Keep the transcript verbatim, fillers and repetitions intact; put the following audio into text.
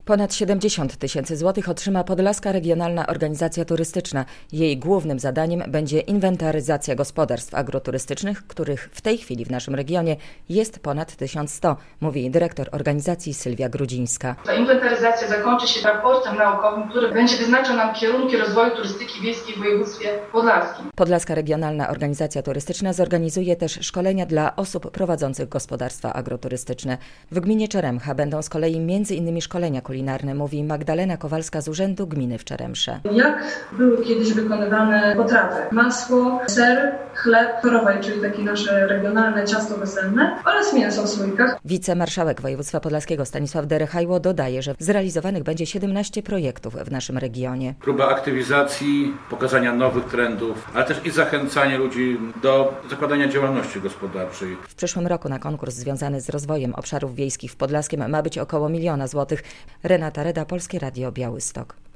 Ponad siedemdziesiąt tysięcy złotych otrzyma Podlaska Regionalna Organizacja Turystyczna. Jej głównym zadaniem będzie inwentaryzacja gospodarstw agroturystycznych, których w tej chwili w naszym regionie jest ponad tysiąc sto, mówi dyrektor organizacji Sylwia Grudzińska. Ta inwentaryzacja zakończy się raportem naukowym, który będzie wyznaczał nam kierunki rozwoju turystyki wiejskiej w województwie podlaskim. Podlaska Regionalna Organizacja Turystyczna zorganizuje też szkolenia dla osób prowadzących gospodarstwa agroturystyczne. W gminie Czeremcha będą z kolei między innymi szkolenia kulinarne, mówi Magdalena Kowalska z Urzędu Gminy w Czeremsze. Jak były kiedyś wykonywane potrawy? Masło, ser, chleb, torowaj, czyli takie nasze regionalne ciasto wesenne oraz mięso w słoikach. Wicemarszałek województwa podlaskiego Stanisław Derechajło dodaje, że zrealizowanych będzie siedemnaście projektów w naszym regionie. Próba aktywizacji, pokazania nowych trendów, ale też i zachęcanie ludzi do zakładania działalności gospodarczej. W przyszłym roku na konkurs związany z rozwojem obszarów wiejskich w Podlaskiem ma być około miliona złotych. Renata Reda, Polskie Radio Białystok.